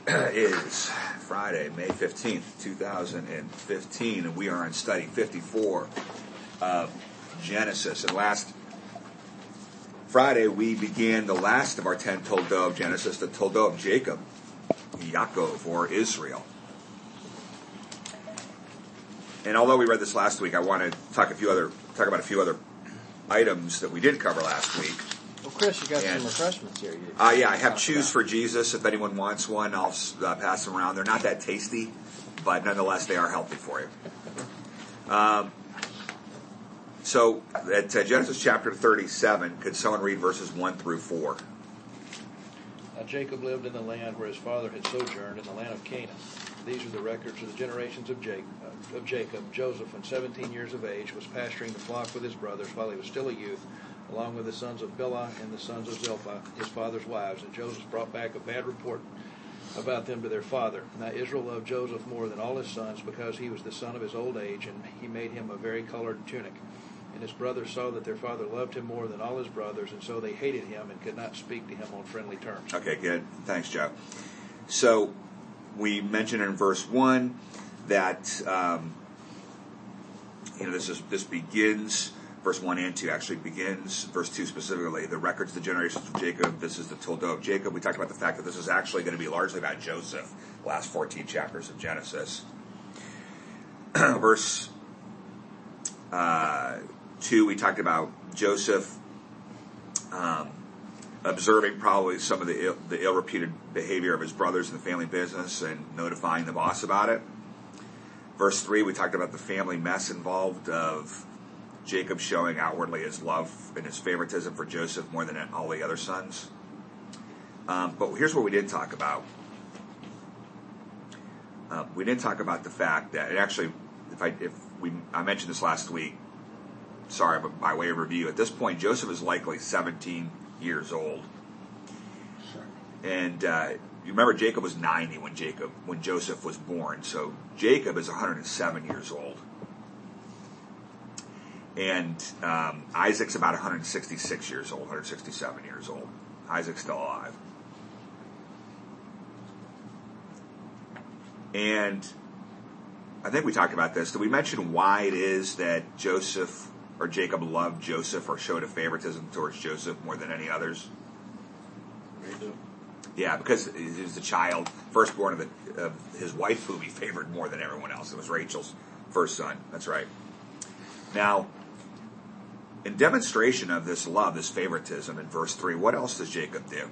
is Friday, May 15th, 2015, and we are on study 54 of Genesis. And last Friday, we began the last of our 10 Toldo of Genesis, the Toldo of Jacob, Yaakov, or Israel. And although we read this last week, I want to talk about a few other items that we did cover last week. Well, Chris, you got some refreshments here. Yeah, I have Choose for Jesus. If anyone wants one, I'll pass them around. They're not that tasty, but nonetheless, they are healthy for you. So, at Genesis chapter 37, could someone read verses 1 through 4? Now Jacob lived in the land where his father had sojourned, in the land of Canaan. These are the records of the generations of Jacob. Joseph, when 17 years of age, was pasturing the flock with his brothers while he was still a youth, along with the sons of Bilhah and the sons of Zilpah, his father's wives. And Joseph brought back a bad report about them to their father. Now Israel loved Joseph more than all his sons, because he was the son of his old age, and he made him a varicolored tunic. And his brothers saw that their father loved him more than all his brothers, and so they hated him and could not speak to him on friendly terms. Okay, good. Thanks, Joe. So, we mentioned in verse 1 that this begins, verse 1 and 2 actually begins, verse 2 specifically, the records of the generations of Jacob. This is the Toldo of Jacob. We talked about the fact that this is actually going to be largely about Joseph, the last 14 chapters of Genesis. Verse 2, we talked about Joseph observing probably some of the ill-reputed behavior of his brothers in the family business and notifying the boss about it. Verse 3, we talked about the family mess involved of Jacob showing outwardly his love and his favoritism for Joseph more than all the other sons. But here's what we didn't talk about. We didn't talk about the fact that, and actually, I mentioned this last week, sorry, but by way of review, at this point, Joseph is likely 17 years old. And you remember Jacob was 90 when Joseph was born. So Jacob is 107 years old. And Isaac's about 166 years old, 167 years old. Isaac's still alive. And I think we talked about this. Did we mention why it is that Joseph or Jacob loved Joseph or showed a favoritism towards Joseph more than any others? Yeah, because he was the child, firstborn of his wife, whom he favored more than everyone else. It was Rachel's first son. That's right. Now, in demonstration of this love, this favoritism, in verse 3, what else does Jacob do?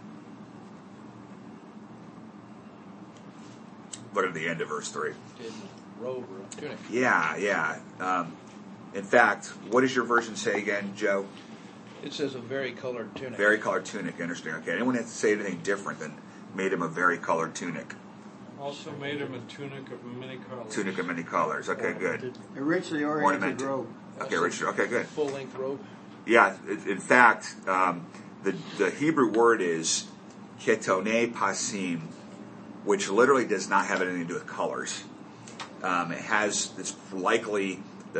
Look at the end of verse 3. Robe or tunic. Yeah. In fact, what does your version say again, Joe? It says a varicolored tunic. Varicolored tunic, interesting. Okay, anyone have to say anything different than made him a varicolored tunic? Also made him a tunic of many colors. Tunic of many colors. Okay, good. A richly oriented robe. Okay, richly. Okay, good. Full-length robe. Yeah, in fact, the Hebrew word is ketone pasim, which literally does not have anything to do with colors. It's likely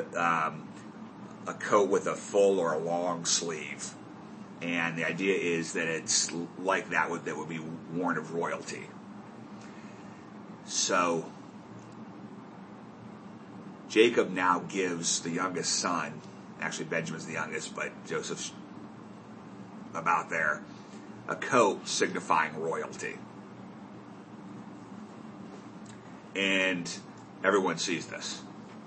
a coat with a full or a long sleeve, and the idea is that it's like that would be worn of royalty. So Jacob now gives the youngest son, actually Benjamin's the youngest, but Joseph's about there, a coat signifying royalty. And everyone sees this.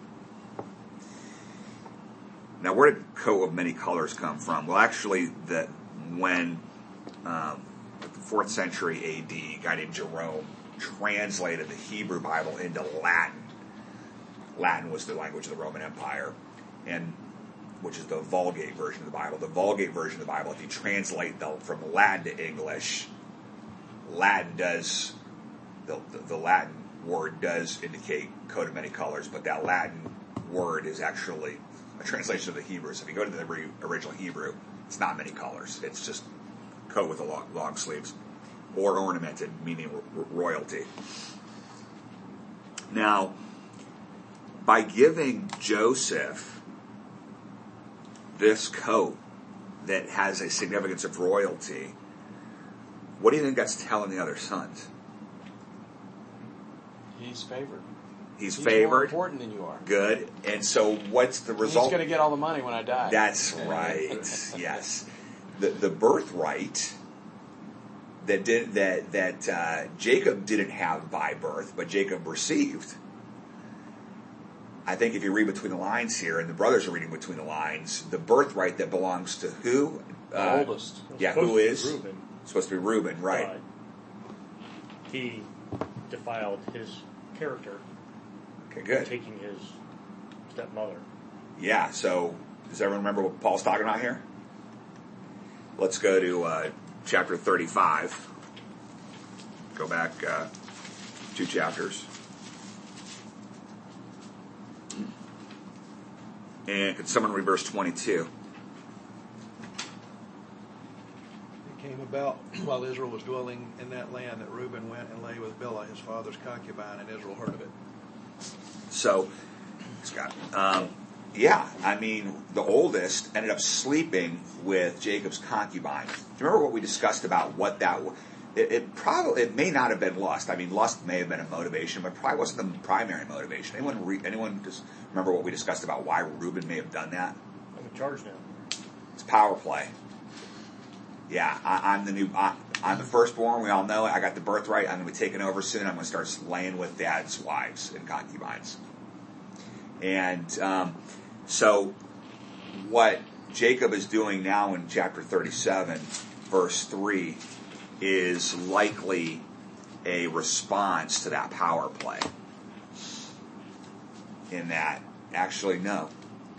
Now, where did coat of many colors come from? Well, actually, when the 4th century AD, a guy named Jerome translated the Hebrew Bible into Latin. Latin was the language of the Roman Empire, and which is the Vulgate version of the Bible. The Vulgate version of the Bible, if you translate from Latin to English, Latin does the Latin word does indicate coat of many colors, but that Latin word is actually a translation of the Hebrew. So if you go to the original Hebrew, it's not many colors. It's just coat with long sleeves, or ornamented, meaning royalty. Now, by giving Joseph this coat that has a significance of royalty, what do you think that's telling the other sons? He's favored. He's More favored. important than you are. Good. And so what's the result? He's going to get all the money when I die. That's right. Yes. The birthright that Jacob didn't have by birth, but Jacob received. I think if you read between the lines here, and the brothers are reading between the lines, the birthright that belongs to who? The oldest. Yeah, who is? Reuben. Supposed to be Reuben, right. He defiled his character. Okay, good. Taking his stepmother. Yeah, so does everyone remember what Paul's talking about here? Let's go to chapter 35. Go back 2 chapters. And could someone read verse 22? It came about while Israel was dwelling in that land that Reuben went and lay with Bilhah, his father's concubine, and Israel heard of it. So, Scott, yeah, I mean, the oldest ended up sleeping with Jacob's concubine. Do you remember what we discussed about what that was? It may not have been lust. I mean, lust may have been a motivation, but probably wasn't the primary motivation. Anyone just remember what we discussed about why Reuben may have done that? I'm in charge now. It's power play. Yeah, I'm the firstborn. We all know it. I got the birthright. I'm going to be taking over soon. I'm going to start laying with dad's wives and concubines. And so what Jacob is doing now in chapter 37, verse 3, is likely a response to that power play. In that, actually, no.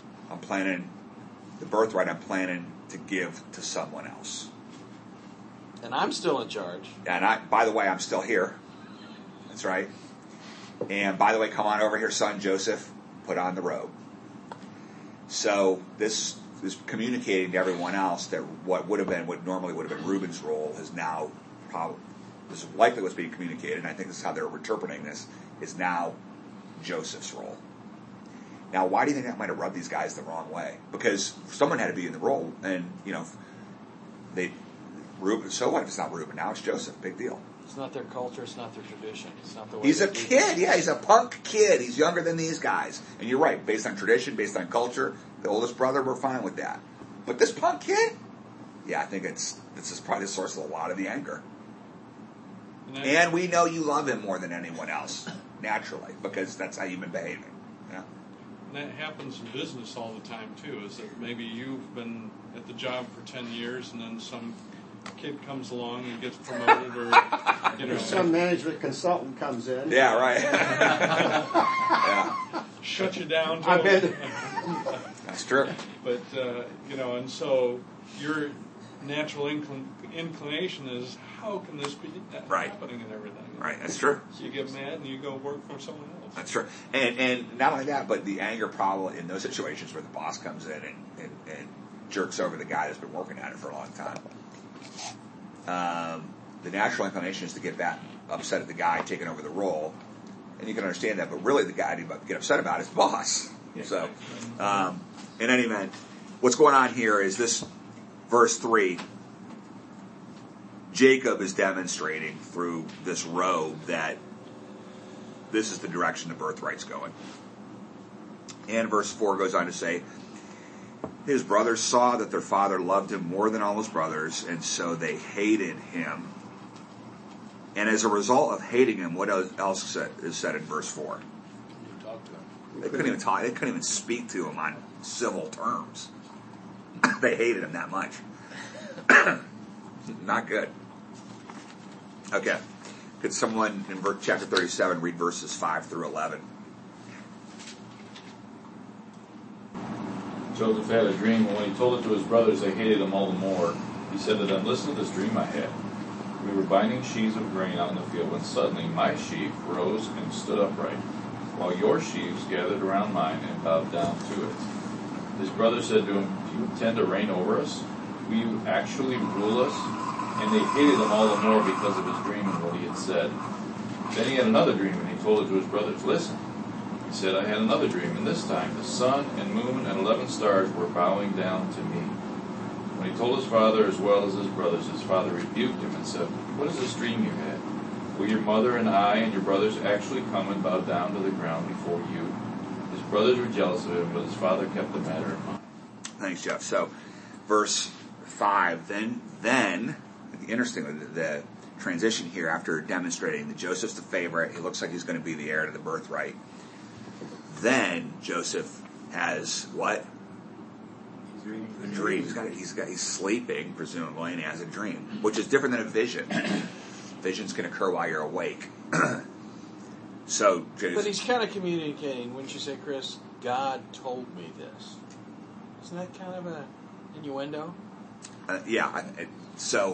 The birthright I'm planning to give to someone else. And I'm still in charge. And by the way, I'm still here. That's right. And by the way, come on over here, son Joseph, put on the robe. So this is communicating to everyone else that what normally would have been Reuben's role is now this is likely what's being communicated, and I think this is how they're interpreting this, is now Joseph's role. Now, why do you think that might have rubbed these guys the wrong way? Because someone had to be in the role, and Reuben. So what if it's not Reuben? Now it's Joseph. Big deal. It's not their culture. It's not their tradition. It's not the way. He's a kid. Yeah, he's a punk kid. He's younger than these guys. And you're right. Based on tradition, based on culture, the oldest brother, we're fine with that. But this punk kid, yeah, I think this is probably the source of a lot of the anger. And we know you love him more than anyone else, naturally, because that's how you've been behaving. Yeah. And that happens in business all the time too. Is that maybe you've been at the job for 10 years, and then some kid comes along and gets promoted, or some management consultant comes in. Yeah, right. Yeah. Shut you down. I bet. That's true. But and so your natural inclination is, how can this be happening and everything? Right, that's true. So you get mad and you go work for someone else. That's true. And not only that, but the anger probably in those situations where the boss comes in and jerks over the guy that's been working at it for a long time. The natural inclination is to get upset at the guy taking over the role, and you can understand that, but really the guy to get upset about is the boss. Yeah. So, in any event, what's going on here is this verse 3, Jacob is demonstrating through this robe that this is the direction the birthright's going. And verse 4 goes on to say, his brothers saw that their father loved him more than all his brothers, and so they hated him. And as a result of hating him, what else is said in verse 4? They couldn't even talk. They couldn't even speak to him on civil terms. They hated him that much. Not good. Okay. Could someone in chapter 37 read verses 5 through 11? Joseph had a dream, and when he told it to his brothers, they hated him all the more. He said to them, listen to this dream I had. We were binding sheaves of grain out in the field, when suddenly my sheaf rose and stood upright, while your sheaves gathered around mine and bowed down to it. His brothers said to him, do you intend to reign over us? Will you actually rule us? And they hated him all the more because of his dream and what he had said. Then he had another dream, and he told it to his brothers. Listen, he said, I had another dream, and this time the sun and moon and 11 stars were bowing down to me. When he told his father as well as his brothers, his father rebuked him and said, what is this dream you had? Will your mother and I and your brothers actually come and bow down to the ground before you? His brothers were jealous of him, but his father kept the matter in mind. Thanks, Jeff. So, verse 5, then, interestingly, the transition here after demonstrating that Joseph's the favorite, he looks like he's going to be the heir to the birthright. Then Joseph has what? A dream. He's sleeping, presumably, and he has a dream, which is different than a vision. Visions can occur while you're awake. So, but he's kind of communicating, wouldn't you say, Chris? God told me this. Isn't that kind of an innuendo? Yeah. So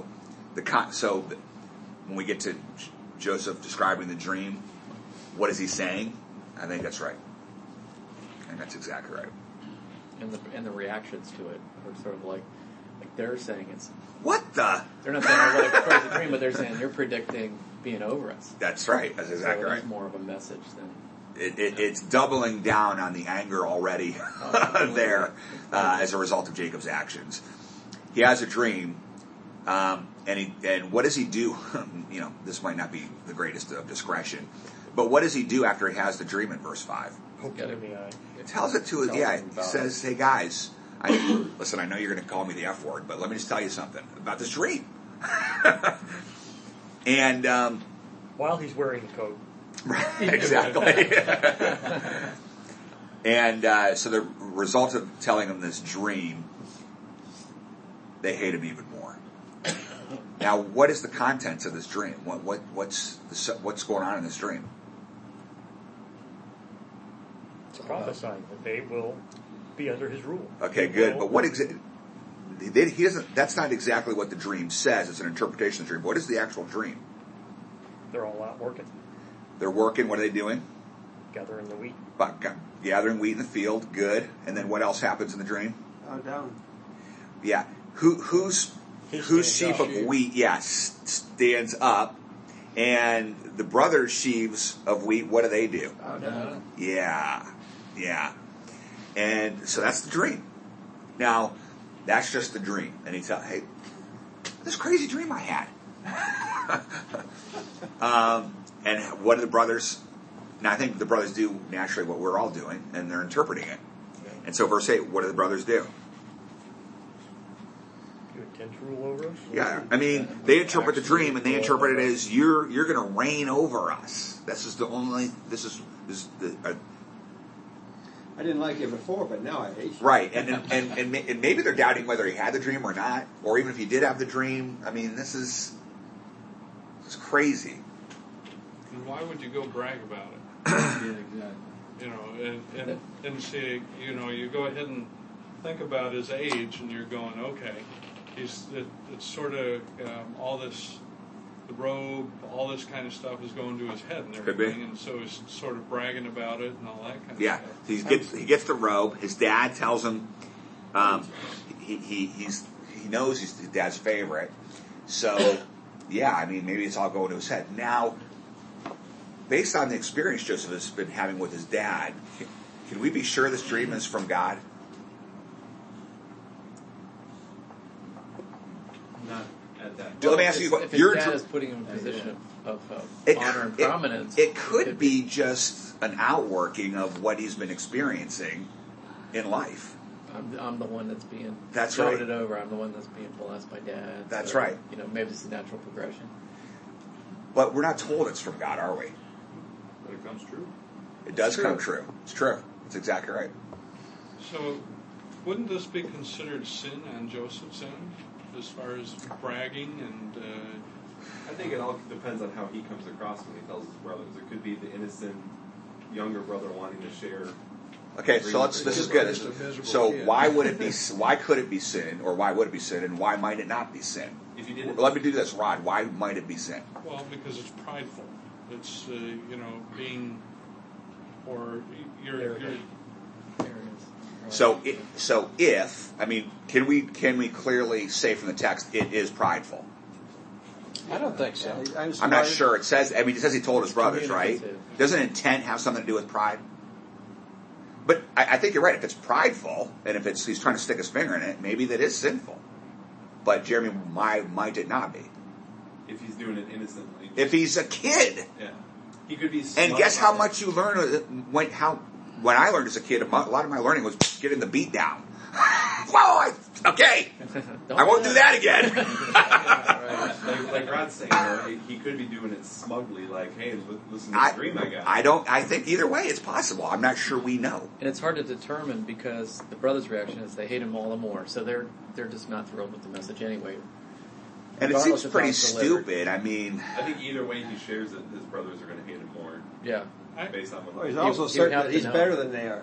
when we get to Joseph describing the dream, what is he saying? I think that's right. I think that's exactly right. And the reactions to it are sort of like they're saying it's what the? They're not saying what a crazy dream, but they're saying you're predicting being over us. That's right. That's exactly so right. It's more of a message than. It's doubling down on the anger already there as a result of Jacob's actions. He has a dream, and what does he do? This might not be the greatest of discretion, but what does he do after he has the dream in verse 5? Poke it in the eye. He tells it to he says, "Hey guys, listen, I know you're going to call me the F word, but let me just tell you something about this dream." And while he's wearing the coat. Right, exactly. And so the result of telling him this dream, they hate him even more. Now, what is the contents of this dream? What's going on in this dream? It's prophesying that they will be under his rule. Okay, good. But what exactly? He doesn't. That's not exactly what the dream says. It's an interpretation of the dream. What is the actual dream? They're all out working. They're working. What are they doing? Gathering the wheat. Gathering wheat in the field. Good. And then what else happens in the dream? Down. Yeah. Whose sheaf of wheat? Yes, stands up, and the brothers' sheaves of wheat. What do they do? Down. Yeah. And so that's the dream. Now, that's just the dream. And he tells, "Hey, this crazy dream I had." And what do the brothers? Now, I think the brothers do naturally what we're all doing, and they're interpreting it. And so, verse 8, what do the brothers do? You intend to rule over us? Yeah, I mean, they interpret the dream, and they interpret it as you're going to reign over us. This is the. I didn't like it before, but now I hate you. Right, and maybe they're doubting whether he had the dream or not, or even if he did have the dream. I mean, this is crazy. And why would you go brag about it? Yeah, exactly. And say, you go ahead and think about his age, and you're going, okay, it's sort of all this, the robe, all this kind of stuff is going to his head and everything, and so he's sort of bragging about it and all that kind of stuff. He gets the robe. His dad tells him he knows he's his dad's favorite. So, yeah, I mean, maybe it's all going to his head. Now, based on the experience Joseph has been having with his dad, can we be sure this dream is from God? Not at that. Let me ask you, if his dad is putting him in a position of honor and prominence. It could be just an outworking of what he's been experiencing in life. I'm the one that's being That's voted right. over. I'm the one that's being blessed by dad. That's right. Maybe it's a natural progression. But we're not told it's from God, are we? But it comes true. It does come true. It's true. It's exactly right. So, wouldn't this be considered sin on Joseph's end, as far as bragging and? I think it all depends on how he comes across when he tells his brothers. It could be the innocent younger brother wanting to share. Okay, so this is good. So why would it be? Why could it be sin, or why would it be sin, and why might it not be sin? If you did it, Let me do this, Rod. Why might it be sin? Well, because it's prideful. It's being, or you're There it is. So if can we clearly say from the text it is prideful? I don't think so. I'm not sure. It says he told his brothers, right? Communicative. Doesn't intent have something to do with pride? But I think you're right. If it's prideful, and if he's trying to stick his finger in it, maybe that is sinful. But Jeremy, might it not be? if he's doing it innocently. If he's a kid. Yeah. He could be And smug guess how about much you learn when I learned as a kid, a lot of my learning was getting the beat down. Whoa, okay. I won't do that again. Like Rod's saying, he could be doing it smugly, like, hey, listen to this dream I got. I think either way it's possible. I'm not sure we know. And it's hard to determine because the brothers' reaction is they hate him all the more. So they're just not thrilled with the message anyway. And it seems Regardless of pretty how it's delivered. stupid. I mean, I think either way he shares it, his brothers are going to hate him more. Yeah. Based on what Well, he's He- also he certain would have that to he's know. better than they are.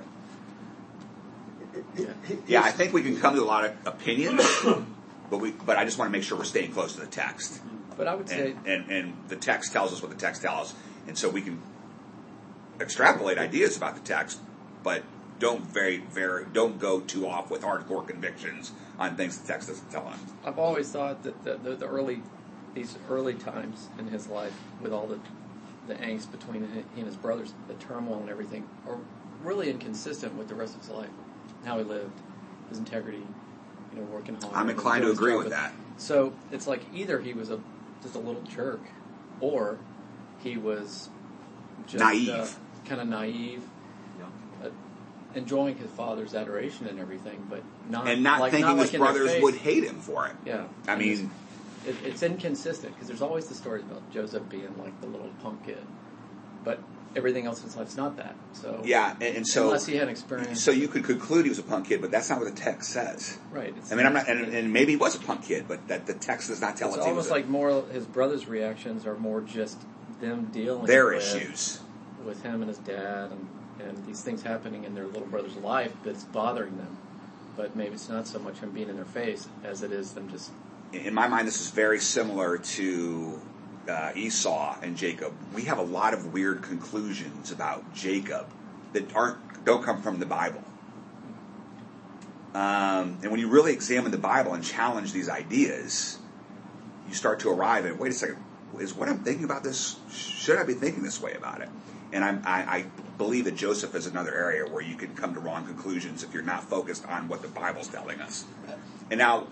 yeah, I think we can come to a lot of opinions, but I just want to make sure we're staying close to the text. But I would say And the text tells us what the text tells us, and so we can extrapolate ideas about the text, but don't go too off with hardcore convictions on things the text doesn't tell us. I've always thought that these early times in his life, with all the angst between he and his brothers, the turmoil and everything, are really inconsistent with the rest of his life, how he lived, his integrity, working hard. I'm inclined to doing his agree job. with that. So it's like either he was just a little jerk, or he was just Naive. kind of naive. Enjoying his father's adoration and everything, but not thinking his in their brothers face. would hate him for it. Yeah, I mean, it's inconsistent because there's always the stories about Joseph being like the little punk kid, but everything else in his life's not that. So yeah, and so unless he had experience, so you could conclude he was a punk kid, but that's not what the text says. right? I mean, I'm not, and maybe he was a punk kid, but that the text does not tell It's us. He almost was like more his brothers' reactions are more just them dealing their with issues. with him and his dad and these things happening in their little brother's life that's bothering them. But maybe it's not so much him being in their face as it is them just. In my mind, this is very similar to Esau and Jacob. We have a lot of weird conclusions about Jacob that don't come from the Bible. And when you really examine the Bible and challenge these ideas, you start to arrive at, wait a second, is what I'm thinking about this, should I be thinking this way about it? And I believe that Joseph is another area where you can come to wrong conclusions if you're not focused on what the Bible's telling us. And now,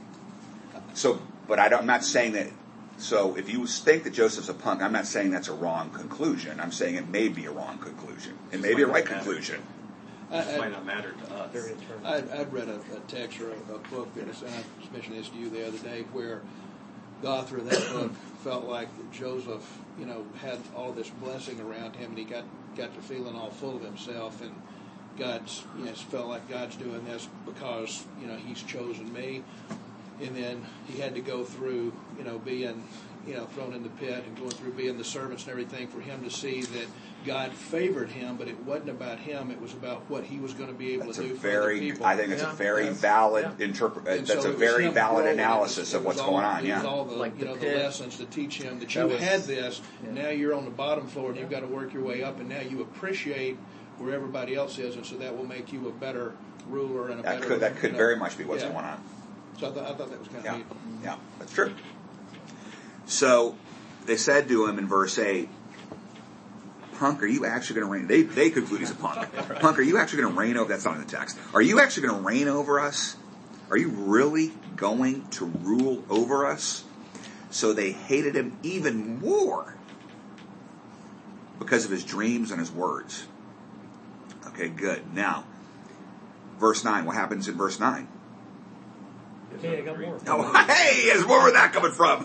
I'm not saying that. So if you think that Joseph's a punk, I'm not saying that's a wrong conclusion. I'm saying it may be a wrong conclusion. It may be a right conclusion. It might not matter to us. I'd read a text or a book, and I mentioned this to you the other day, where the author of that book felt like Joseph, had all this blessing around him, and he got to feeling all full of himself, and God's, felt like God's doing this because, he's chosen me. And then he had to go through, being, thrown in the pit and going through being the servants and everything for him to see that God favored him, but it wasn't about him. It was about what he was going to be able to do for other people. I think it's a very valid interpretation. That's a very valid analysis of what's going on. It was all the, the lessons to teach him that you had this. Now you're on the bottom floor and you've got to work your way up, and now you appreciate where everybody else is, and so that will make you a better ruler and a better. That could very much be what's going on. So I thought that was kind of neat. Yeah, that's true. So they said to him in verse 8, "Punk, are you actually going to reign?" They conclude he's a punk. Punk, are you actually going to reign over? That's not in the text. Are you actually going to reign over us? Are you really going to rule over us? So they hated him even more because of his dreams and his words. Okay, good. Now, verse 9. What happens in verse 9? Okay, I got more. Oh, hey, where was that coming from?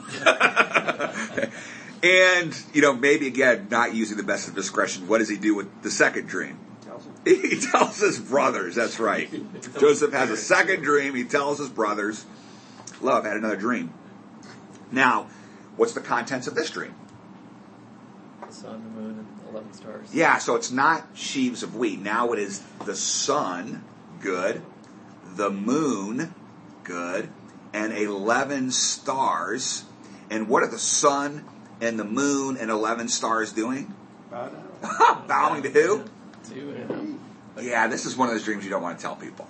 And, maybe again, not using the best of discretion, what does he do with the second dream? He tells his brothers, that's right. Joseph has a second dream, he tells his brothers, "Love, I had another dream." Now, what's the contents of this dream? The sun, the moon, and 11 stars. Yeah, so it's not sheaves of wheat. Now it is the sun, good, the moon, good, and 11 stars. And what are the sun and the moon and 11 stars doing? Bowing to who? To him. Yeah, this is one of those dreams you don't want to tell people.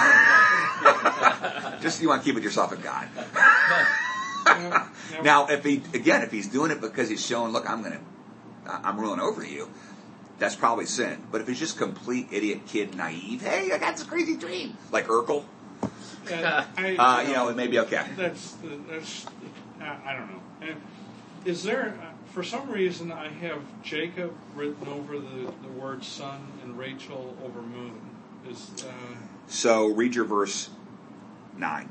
Just you want to keep it yourself and God. Now, if he's doing it because he's showing, look, I'm ruling over you, that's probably sin. But if he's just complete idiot kid naive, hey, I got this crazy dream, like Urkel, Yeah, it may be okay. That's I don't know. Is there, for some reason, I have Jacob written over the word sun and Rachel over moon. So read your verse 9.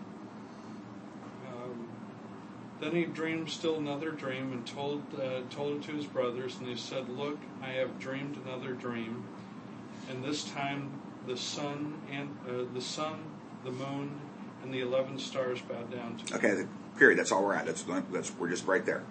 Then he dreamed still another dream and told it to his brothers, and they said, "Look, I have dreamed another dream, and this time the sun, the moon, and the 11 stars bowed down to me." Okay, period. That's all we're at. We're just right there.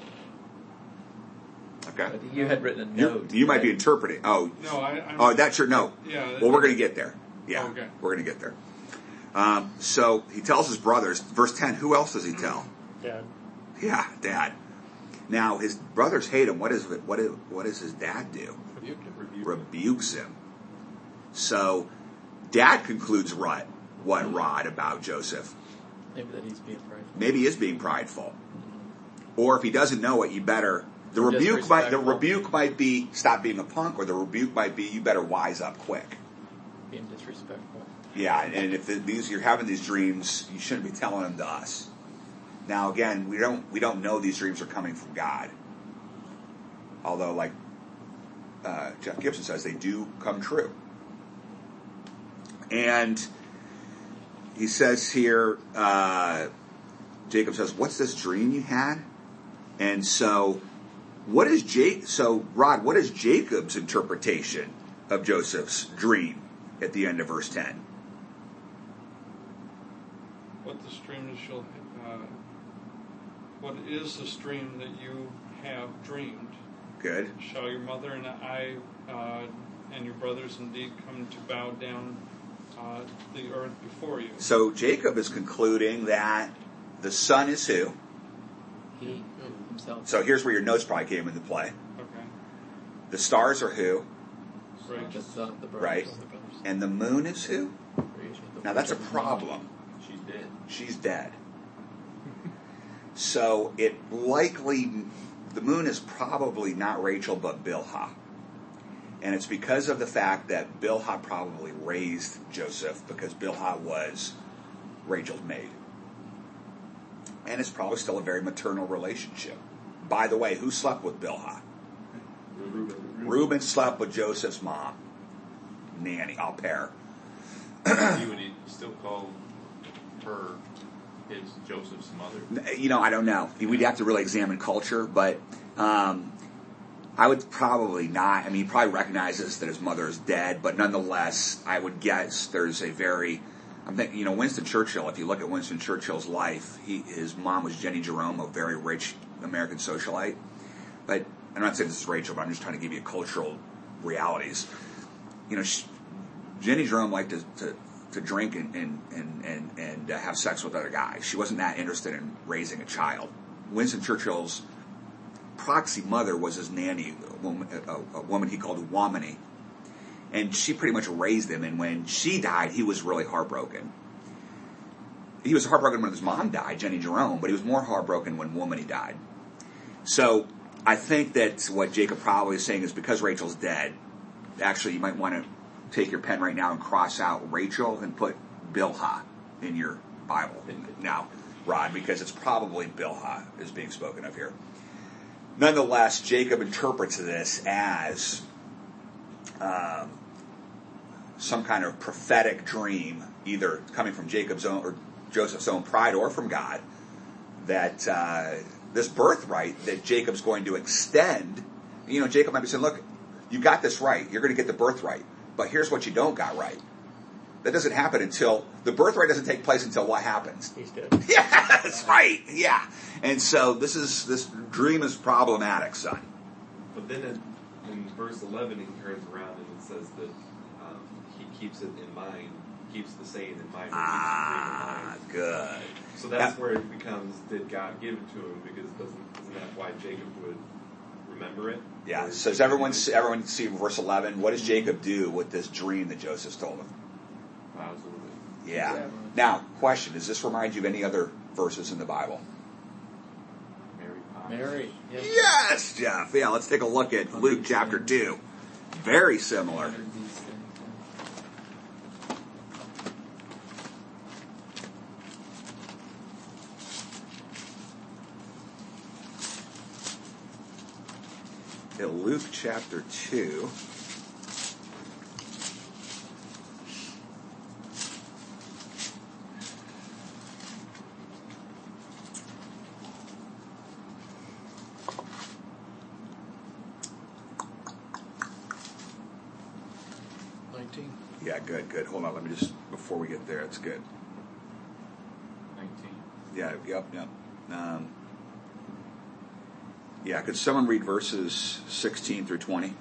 Okay. But you had written a note. You might be interpreting. Oh, no, oh, that's your note. Yeah. Well, we're going to get there. Yeah, okay. We're going to get there. So he tells his brothers. Verse 10. Who else does he tell? Dad. Yeah, Dad. Now his brothers hate him. What does his dad do? Rebukes him. So Dad concludes Rod about Joseph. Maybe that he's being prideful. Maybe he is being prideful. Or if he doesn't know it, you better. The rebuke might be stop being a punk, or the rebuke might be you better wise up quick. Being disrespectful. Yeah, and if you're having these dreams, you shouldn't be telling them to us. Now again, we don't know these dreams are coming from God. Although, like Jeff Gibson says, they do come true. And he says here, Jacob says, "What's this dream you had?" And so, Rod, what is Jacob's interpretation of Joseph's dream at the end of verse 10? What is this dream that you have dreamed? Good. Shall your mother and I and your brothers indeed come to bow down the earth before you? So Jacob is concluding that the son is who? He himself. So here's where your notes probably came into play. Okay. The stars are who? Right. The brothers, Right. the brothers. And the moon is who? Now that's a problem. She's dead. She's dead. So the moon is probably not Rachel but Bilhah. And it's because of the fact that Bilhah probably raised Joseph, because Bilhah was Rachel's maid. And it's probably still a very maternal relationship. By the way, who slept with Bilhah? Reuben slept with Joseph's mom, nanny, au pair. He would still call her Joseph's mother. I don't know. We'd have to really examine culture, but I would probably not. He probably recognizes that his mother is dead, but nonetheless, I would guess there's a very... I'm thinking, Winston Churchill, if you look at Winston Churchill's life, his mom was Jenny Jerome, a very rich American socialite. But I'm not saying this is Rachel, but I'm just trying to give you cultural realities. Jenny Jerome liked to drink and have sex with other guys. She wasn't that interested in raising a child. Winston Churchill's proxy mother was his nanny, a woman he called Womany. And she pretty much raised him, and when she died, he was really heartbroken. He was heartbroken when his mom died, Jenny Jerome, but he was more heartbroken when Womany died. So I think that what Jacob probably is saying is because Rachel's dead, actually you might want to take your pen right now and cross out Rachel and put Bilhah in your Bible now, Rod, because it's probably Bilhah is being spoken of here. Nonetheless, Jacob interprets this as some kind of prophetic dream, either coming from Jacob's own or Joseph's own pride or from God, that this birthright that Jacob's going to extend. Jacob might be saying, look, you got this right. You're going to get the birthright. But here's what you don't got right. That doesn't happen until the birthright doesn't take place until what happens? He's dead. Yeah, that's right. Yeah. And so this dream is problematic, son. But then in verse 11, he turns around and it says that he keeps it in mind, keeps the saying in mind. Good. So that's where it becomes, did God give it to him? Because isn't that why Jacob would remember it? Yeah. So does everyone see verse 11? What does Jacob do with this dream that Joseph told him? Absolutely. Yeah. Exactly. Now, question: does this remind you of any other verses in the Bible? Mary. Yeah. Yes, Jeff. Yeah. Let's take a look at Luke chapter 2. Very similar. to Luke chapter 2. Yeah, good. Hold on, let me just, before we get there, it's good. 19. Yep. Yeah, could someone read verses 16 through 20?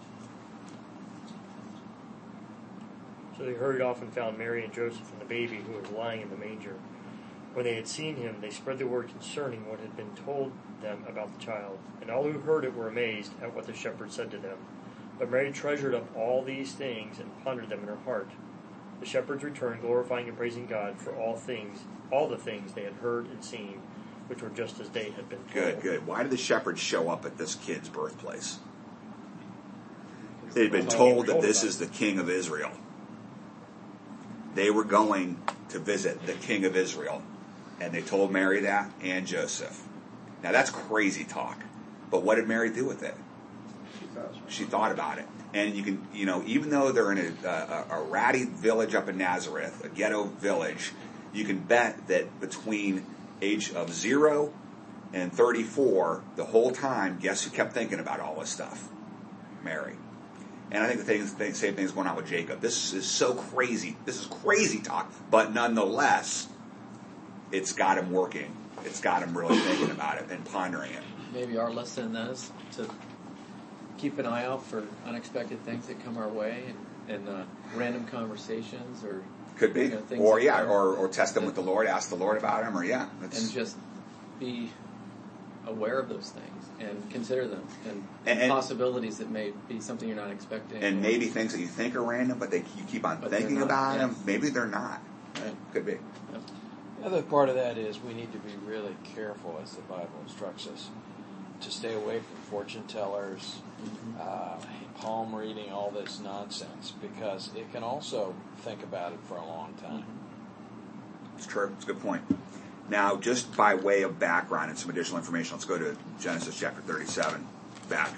So they hurried off and found Mary and Joseph and the baby who was lying in the manger. When they had seen him, they spread the word concerning what had been told them about the child. And all who heard it were amazed at what the shepherds said to them. But Mary treasured up all these things and pondered them in her heart. The shepherds returned, glorifying and praising God for all the things they had heard and seen, which were just as they had been told. Good. Why did the shepherds show up at this kid's birthplace? They had been told that this is the King of Israel. They were going to visit the King of Israel. And they told Mary that and Joseph. Now that's crazy talk. But what did Mary do with it? She thought about it. And you can, even though they're in a ratty village up in Nazareth, a ghetto village, you can bet that between age of 0 and 34, the whole time, guess who kept thinking about all this stuff? Mary. And I think the same thing's going on with Jacob. This is so crazy. This is crazy talk. But nonetheless, it's got him working. It's got him really thinking about it and pondering it. Maybe our lesson is to keep an eye out for unexpected things that come our way and random conversations or could be, things or test them with the Lord, ask the Lord about them, and just be aware of those things and consider them and possibilities that may be something you're not expecting, and maybe things that you think are random, but you keep on thinking about them. Maybe they're not. Right. Could be. Yep. The other part of that is we need to be really careful, as the Bible instructs us, to stay away from fortune tellers, palm reading, all this nonsense, because it can also think about it for a long time. It's true. It's a good point. Now, just by way of background and some additional information, let's go to Genesis chapter 37 back.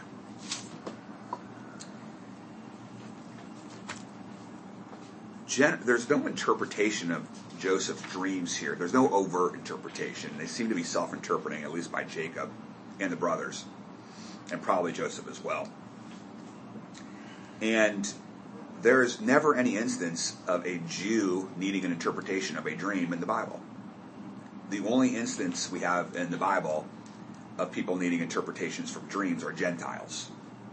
There's no interpretation of Joseph's dreams here. There's no overt interpretation. They seem to be self-interpreting, at least by Jacob and the brothers, and probably Joseph as well. And there's never any instance of a Jew needing an interpretation of a dream in the Bible. The only instance we have in the Bible of people needing interpretations from dreams are Gentiles.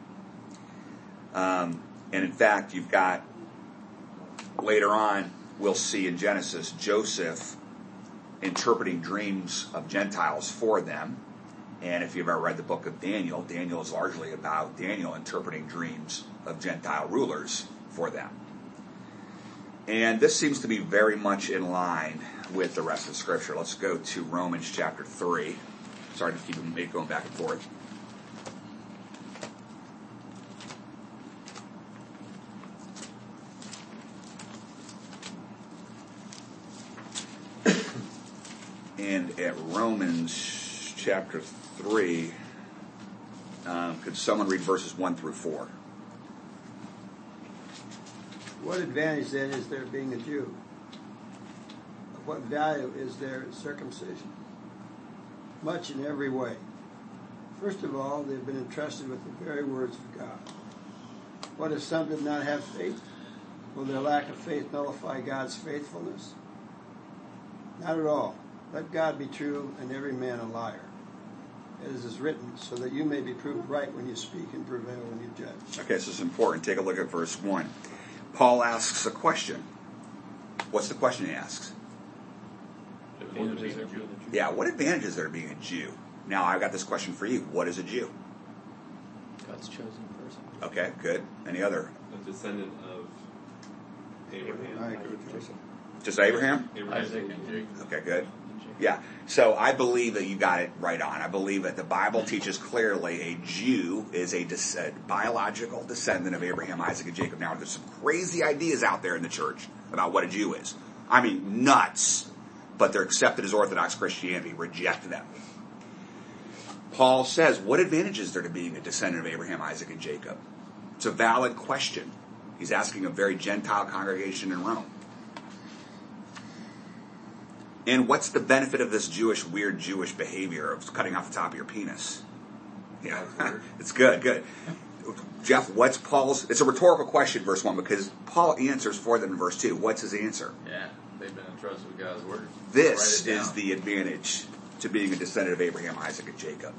And in fact, you've got, later on, we'll see in Genesis, Joseph interpreting dreams of Gentiles for them. And if you've ever read the book of Daniel, Daniel is largely about Daniel interpreting dreams of Gentile rulers for them. And this seems to be very much in line with the rest of Scripture. Let's go to Romans chapter 3. Sorry to keep going back and forth. And at Romans chapter 3, could someone read verses 1 through 4? What advantage then is there being a Jew? Of what value is there circumcision? Much in every way. First of all, they've been entrusted with the very words of God. What if some did not have faith? Will their lack of faith nullify God's faithfulness? Not at all. Let God be true and every man a liar. As is written, so that you may be proved right when you speak and prevail when you judge. Okay, so it's important. Take a look at verse 1. Paul asks a question. What's the question he asks? Yeah, what advantage is there to being a Jew? Now, I've got this question for you. What is a Jew? God's chosen person. Okay, good. Any other? A descendant of Abraham. Just Abraham? Isaac and Jacob. Okay, good. Yeah, so I believe that you got it right on. I believe that the Bible teaches clearly a Jew is a biological descendant of Abraham, Isaac, and Jacob. Now, there's some crazy ideas out there in the church about what a Jew is. I mean, nuts. But they're accepted as Orthodox Christianity. Reject them. Paul says, what advantage is there to being a descendant of Abraham, Isaac, and Jacob? It's a valid question. He's asking a very Gentile congregation in Rome. And what's the benefit of this weird Jewish behavior of cutting off the top of your penis? Yeah, it's good. Jeff, what's Paul's... It's a rhetorical question, verse 1, because Paul answers for them in verse 2. What's his answer? Yeah, they've been entrusted with God's word. This is the advantage to being a descendant of Abraham, Isaac, and Jacob.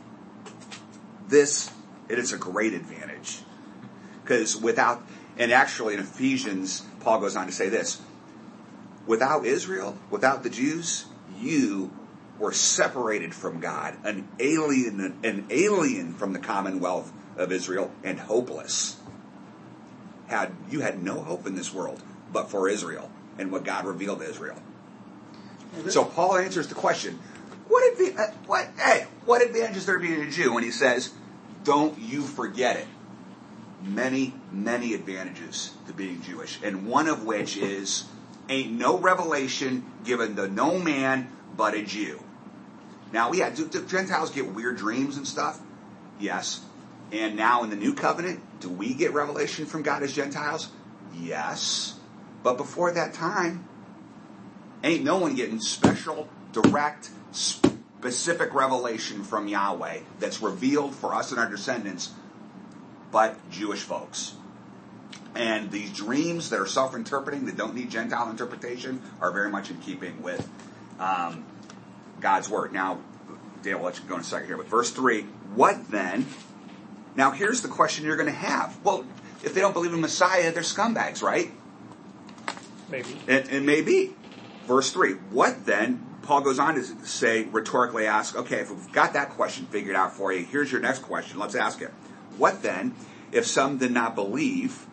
It is a great advantage. Because without... And actually in Ephesians, Paul goes on to say this. Without Israel, without the Jews, you were separated from God, an alien from the commonwealth of Israel, and hopeless. You had no hope in this world but for Israel and what God revealed to Israel. So Paul answers the question, what advantage is there to being a Jew? When he says, don't you forget it. Many, many advantages to being Jewish, and one of which is ain't no revelation given to no man but a Jew. Now, do Gentiles get weird dreams and stuff? Yes. And now in the new covenant, do we get revelation from God as Gentiles? Yes. But before that time, ain't no one getting special, direct, specific revelation from Yahweh that's revealed for us and our descendants but Jewish folks. And these dreams that are self-interpreting, that don't need Gentile interpretation, are very much in keeping with God's word. Now, Dale, I'll let you go in a second here. But verse 3, what then? Now, here's the question you're going to have. Well, if they don't believe in Messiah, they're scumbags, right? Maybe. And maybe. Verse 3, what then? Paul goes on to say, rhetorically ask, okay, if we've got that question figured out for you, here's your next question. Let's ask it. What then, if some do not believe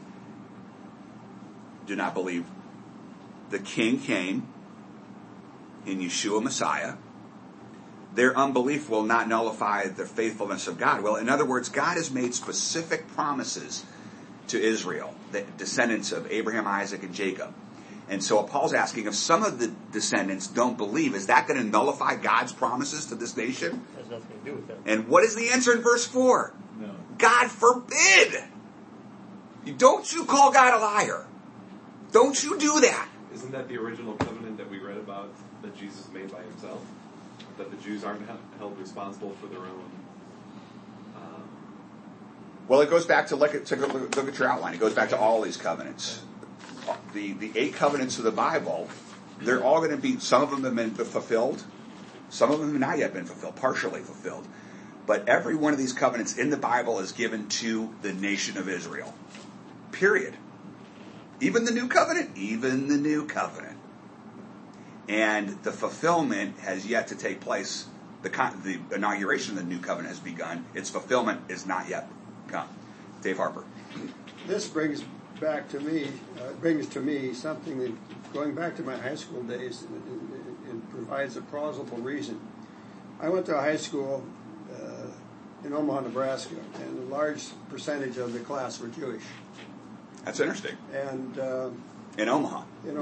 the King came in Yeshua Messiah, their unbelief will not nullify the faithfulness of God. Well, in other words, God has made specific promises to Israel, the descendants of Abraham, Isaac, and Jacob. And so Paul's asking, if some of the descendants don't believe, is that going to nullify God's promises to this nation? It has nothing to do with that. And what is the answer in verse 4? No. God forbid! Don't you call God a liar. Don't you do that. Isn't that the original covenant that we read about that Jesus made by himself? That the Jews aren't held responsible for their own... Well, it goes back to look at your outline. It goes back to all these covenants. The 8 covenants of the Bible, they're all going to be, some of them have been fulfilled, some of them have not yet been fulfilled, partially fulfilled. But every one of these covenants in the Bible is given to the nation of Israel. Period. Even the new covenant. And the fulfillment has yet to take place. The inauguration of the new covenant has begun. Its fulfillment is not yet come. Dave Harper. This brings to me something that, going back to my high school days, it provides a plausible reason. I went to a high school in Omaha, Nebraska, and a large percentage of the class were Jewish. That's interesting. And in Omaha.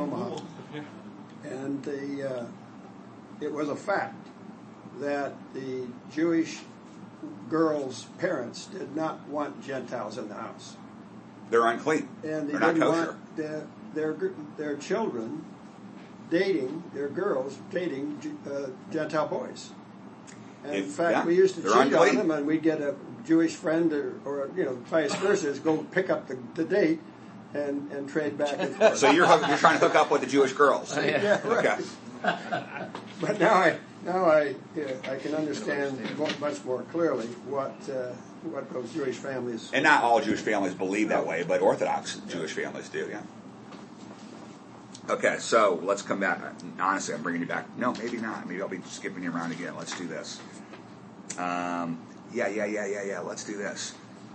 And it was a fact that the Jewish girls' parents did not want Gentiles in the house. They're unclean. And they They're not didn't kosher. want their children their girls dating Gentile boys. And in fact, we used to cheat on them, and we'd get a Jewish friend or vice versa, go pick up the date and trade back and forth. So you're trying to hook up with the Jewish girls. Yeah, right. Okay. But now I can understand much more clearly what those Jewish families. And not all Jewish families believe that way, but Orthodox Jewish families do. Yeah. Okay, so let's come back. Honestly, I'm bringing you back. No, maybe not. Maybe I'll be skipping you around again. Let's do this. Yeah. Let's do this.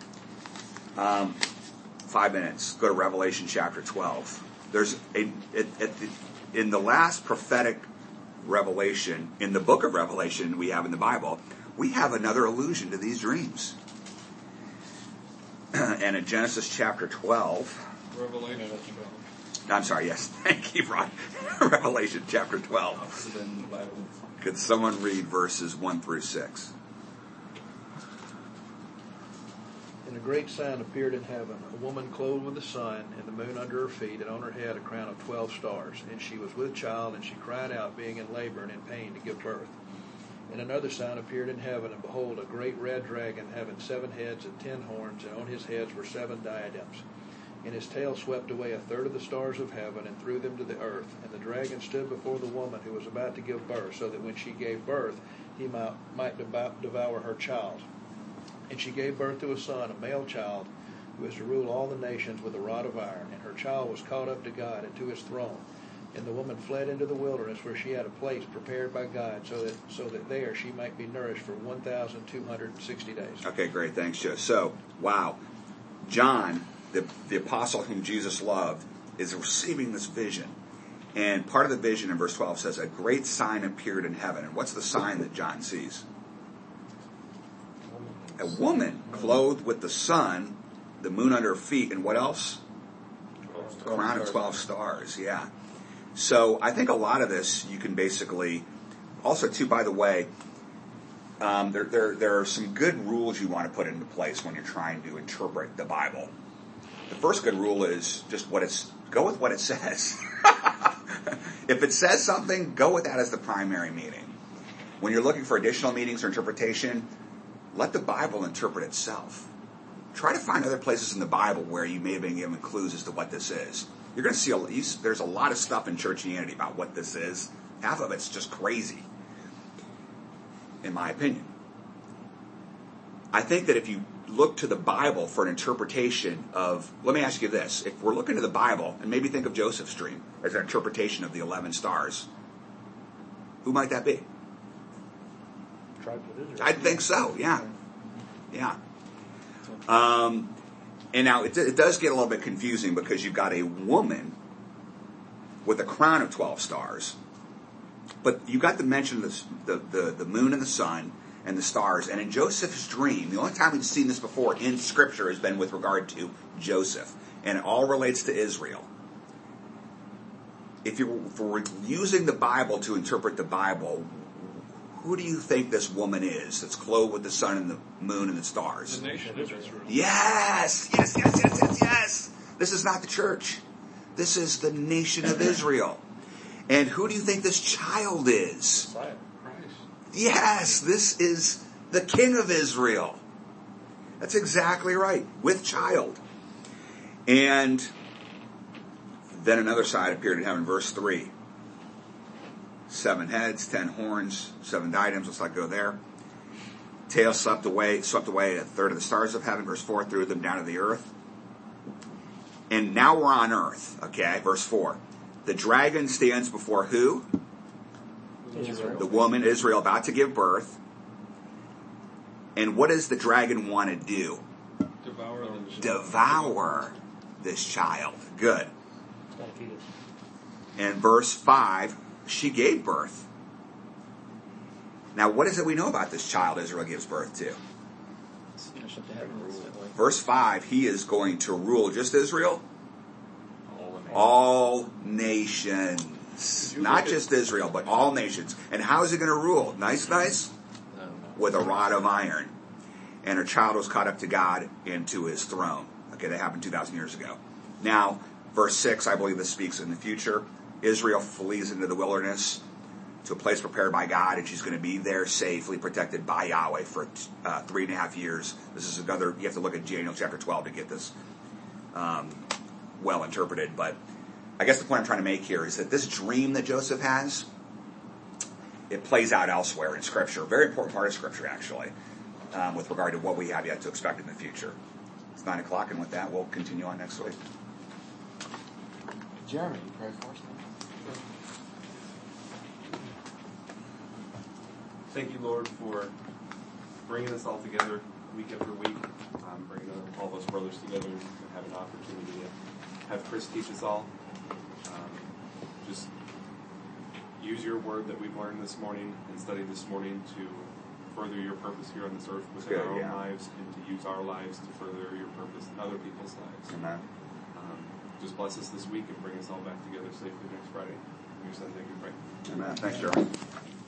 5 minutes. Go to Revelation chapter 12. There's in the last prophetic revelation, in the book of Revelation we have in the Bible, we have another allusion to these dreams. And in Genesis chapter 12... Revelation 12. I'm sorry, yes. Thank you, Ron. Revelation chapter 12. Could someone read verses 1 through 6? a great sign appeared in heaven, a woman clothed with the sun, and the moon under her feet, and on her head a crown of 12 stars. And she was with child, and she cried out, being in labor and in pain to give birth. And another sign appeared in heaven, and behold, a great red dragon, having 7 heads and 10 horns, and on his heads were 7 diadems. And his tail swept away a third of the stars of heaven, and threw them to the earth. And the dragon stood before the woman who was about to give birth, so that when she gave birth, he might devour her child. And she gave birth to a son, a male child, who is to rule all the nations with a rod of iron. And her child was caught up to God and to his throne. And the woman fled into the wilderness, where she had a place prepared by God, so that there she might be nourished for 1,260 days. Okay, great. Thanks, Joe. So, wow. John, the apostle whom Jesus loved, is receiving this vision. And part of the vision in verse 12 says, a great sign appeared in heaven. And what's the sign that John sees? A woman clothed with the sun, the moon under her feet, and what else? A crown of 12 stars, yeah. So I think a lot of this you can basically, also too, by the way, there are some good rules you want to put into place when you're trying to interpret the Bible. The first good rule is just go with what it says. If it says something, go with that as the primary meaning. When you're looking for additional meanings or interpretation, let the Bible interpret itself. Try to find other places in the Bible where you may have been given clues as to what this is. You're going to see there's a lot of stuff in churchianity about what this is. Half of it's just crazy, in my opinion. I think that if you look to the Bible for an interpretation of, let me ask you this, if we're looking to the Bible, and maybe think of Joseph's dream as an interpretation of the 11 stars, who might that be? Tribes of Israel. I think so, yeah. Yeah. And now it does get a little bit confusing because you've got a woman with a crown of 12 stars, but you got to mention the moon and the sun and the stars. And in Joseph's dream, the only time we've seen this before in Scripture has been with regard to Joseph, and it all relates to Israel. If we're using the Bible to interpret the Bible, who do you think this woman is that's clothed with the sun and the moon and the stars? The nation of Israel. Yes. This is not the church. This is the nation of Israel. And who do you think this child is? Christ. Yes, this is the King of Israel. That's exactly right, with child. And then another side appeared in heaven, verse 3. 7 heads, 10 horns, 7 diadems. Let's not go there. Tail swept away a third of the stars of heaven. Verse 4, threw them down to the earth. And now we're on earth. Okay, verse 4. The dragon stands before who? Israel. The woman, Israel, about to give birth. And what does the dragon want to do? Devour this child. Good. And verse 5, she gave birth. Now, what is it we know about this child Israel gives birth to? Verse 5, he is going to rule just Israel? All nations. Not just Israel, but all nations. And how is he going to rule? Nice? With a rod of iron. And her child was caught up to God and to his throne. Okay, that happened 2,000 years ago. Now, verse 6, I believe this speaks in the future. Israel flees into the wilderness to a place prepared by God, and she's going to be there safely protected by Yahweh for 3.5 years. This is another, you have to look at Daniel chapter 12 to get this well interpreted. But I guess the point I'm trying to make here is that this dream that Joseph has, it plays out elsewhere in Scripture. A very important part of Scripture, actually, with regard to what we have yet to expect in the future. It's 9 o'clock, and with that, we'll continue on next week. Jeremy, you pray for us. Thank you, Lord, for bringing us all together week after week, bringing all of us brothers together and have an opportunity to have Chris teach us all. Just use your word that we've learned this morning and studied this morning to further your purpose here on this earth within our own lives, and to use our lives to further your purpose in other people's lives. Amen. Just bless us this week and bring us all back together safely next Friday. In your son's name we pray. Amen. Thanks, Jeremy.